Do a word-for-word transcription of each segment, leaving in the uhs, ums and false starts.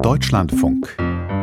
Deutschlandfunk.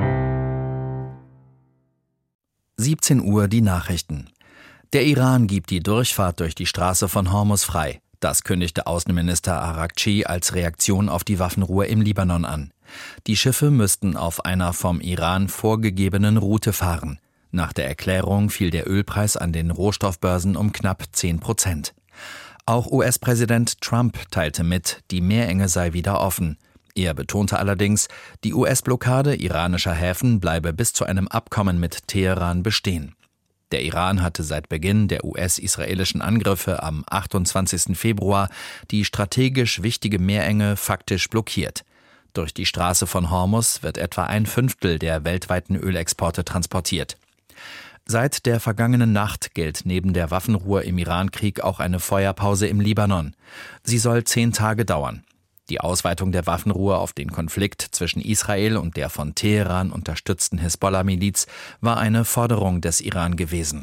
siebzehn Uhr die Nachrichten. Der Iran gibt die Durchfahrt durch die Straße von Hormuz frei. Das kündigte Außenminister Araghchi als Reaktion auf die Waffenruhe im Libanon an. Die Schiffe müssten auf einer vom Iran vorgegebenen Route fahren. Nach der Erklärung fiel der Ölpreis an den Rohstoffbörsen um knapp zehn Prozent. Auch U S-Präsident Trump teilte mit, die Meerenge sei wieder offen. Er betonte allerdings, die U S-Blockade iranischer Häfen bleibe bis zu einem Abkommen mit Teheran bestehen. Der Iran hatte seit Beginn der U S-israelischen Angriffe am achtundzwanzigsten Februar die strategisch wichtige Meerenge faktisch blockiert. Durch die Straße von Hormuz wird etwa ein Fünftel der weltweiten Ölexporte transportiert. Seit der vergangenen Nacht gilt neben der Waffenruhe im Irankrieg auch eine Feuerpause im Libanon. Sie soll zehn Tage dauern. Die Ausweitung der Waffenruhe auf den Konflikt zwischen Israel und der von Teheran unterstützten Hisbollah-Miliz war eine Forderung des Iran gewesen.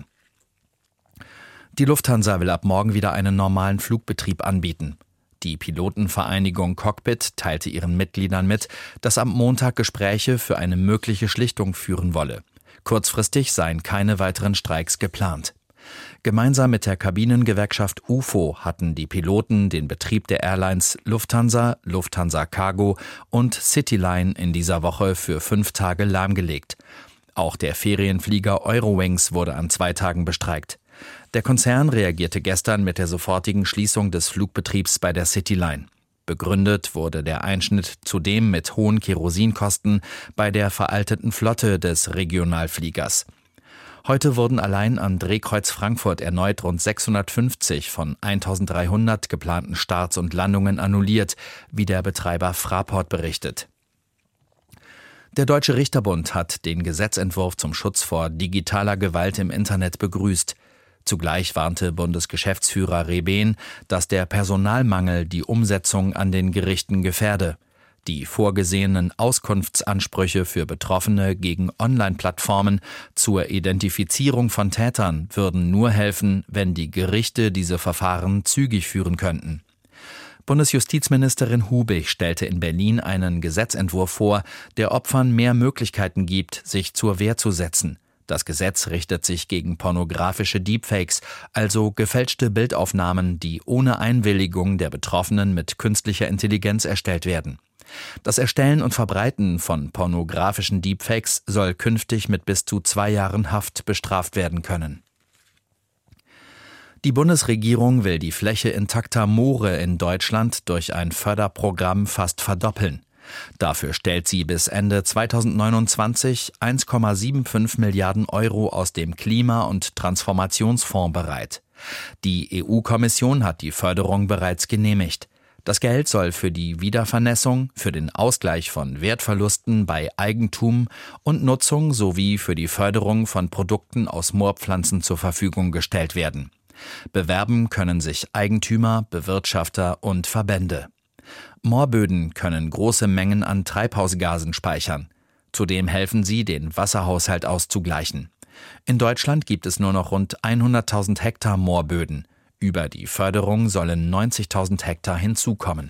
Die Lufthansa will ab morgen wieder einen normalen Flugbetrieb anbieten. Die Pilotenvereinigung Cockpit teilte ihren Mitgliedern mit, dass am Montag Gespräche für eine mögliche Schlichtung führen wolle. Kurzfristig seien keine weiteren Streiks geplant. Gemeinsam mit der Kabinengewerkschaft U F O hatten die Piloten den Betrieb der Airlines Lufthansa, Lufthansa Cargo und Cityline in dieser Woche für fünf Tage lahmgelegt. Auch der Ferienflieger Eurowings wurde an zwei Tagen bestreikt. Der Konzern reagierte gestern mit der sofortigen Schließung des Flugbetriebs bei der Cityline. Begründet wurde der Einschnitt zudem mit hohen Kerosinkosten bei der veralteten Flotte des Regionalfliegers. Heute wurden allein am Drehkreuz Frankfurt erneut rund sechshundertfünfzig von eintausenddreihundert geplanten Starts und Landungen annulliert, wie der Betreiber Fraport berichtet. Der Deutsche Richterbund hat den Gesetzentwurf zum Schutz vor digitaler Gewalt im Internet begrüßt. Zugleich warnte Bundesgeschäftsführer Rehben, dass der Personalmangel die Umsetzung an den Gerichten gefährde. Die vorgesehenen Auskunftsansprüche für Betroffene gegen Online-Plattformen zur Identifizierung von Tätern würden nur helfen, wenn die Gerichte diese Verfahren zügig führen könnten. Bundesjustizministerin Hubig stellte in Berlin einen Gesetzentwurf vor, der Opfern mehr Möglichkeiten gibt, sich zur Wehr zu setzen. Das Gesetz richtet sich gegen pornografische Deepfakes, also gefälschte Bildaufnahmen, die ohne Einwilligung der Betroffenen mit künstlicher Intelligenz erstellt werden. Das Erstellen und Verbreiten von pornografischen Deepfakes soll künftig mit bis zu zwei Jahren Haft bestraft werden können. Die Bundesregierung will die Fläche intakter Moore in Deutschland durch ein Förderprogramm fast verdoppeln. Dafür stellt sie bis Ende zweitausendneunundzwanzig eins Komma fünfundsiebzig Milliarden Euro aus dem Klima- und Transformationsfonds bereit. Die E U-Kommission hat die Förderung bereits genehmigt. Das Geld soll für die Wiedervernässung, für den Ausgleich von Wertverlusten bei Eigentum und Nutzung sowie für die Förderung von Produkten aus Moorpflanzen zur Verfügung gestellt werden. Bewerben können sich Eigentümer, Bewirtschafter und Verbände. Moorböden können große Mengen an Treibhausgasen speichern. Zudem helfen sie, den Wasserhaushalt auszugleichen. In Deutschland gibt es nur noch rund hunderttausend Hektar Moorböden. Über die Förderung sollen neunzigtausend Hektar hinzukommen.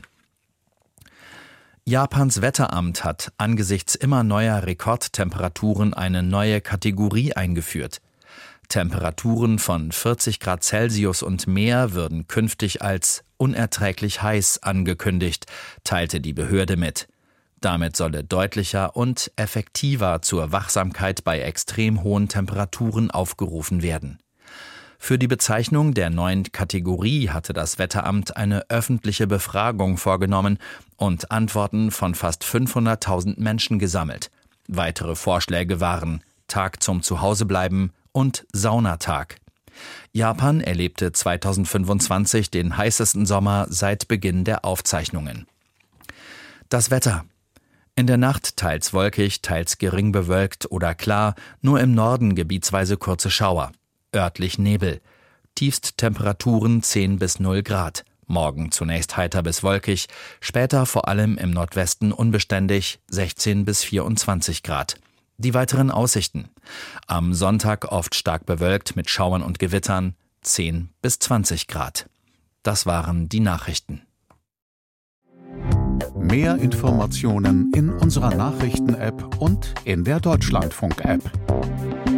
Japans Wetteramt hat angesichts immer neuer Rekordtemperaturen eine neue Kategorie eingeführt. Temperaturen von vierzig Grad Celsius und mehr würden künftig als unerträglich heiß angekündigt, teilte die Behörde mit. Damit solle deutlicher und effektiver zur Wachsamkeit bei extrem hohen Temperaturen aufgerufen werden. Für die Bezeichnung der neuen Kategorie hatte das Wetteramt eine öffentliche Befragung vorgenommen und Antworten von fast fünfhunderttausend Menschen gesammelt. Weitere Vorschläge waren Tag zum Zuhausebleiben und Saunatag. Japan erlebte zweitausendfünfundzwanzig den heißesten Sommer seit Beginn der Aufzeichnungen. Das Wetter. In der Nacht teils wolkig, teils gering bewölkt oder klar, nur im Norden gebietsweise kurze Schauer. Örtlich Nebel. Tiefsttemperaturen zehn bis null Grad. Morgen zunächst heiter bis wolkig, später vor allem im Nordwesten unbeständig sechzehn bis vierundzwanzig Grad. Die weiteren Aussichten. Am Sonntag oft stark bewölkt mit Schauern und Gewittern, zehn bis zwanzig Grad. Das waren die Nachrichten. Mehr Informationen in unserer Nachrichten-App und in der Deutschlandfunk-App.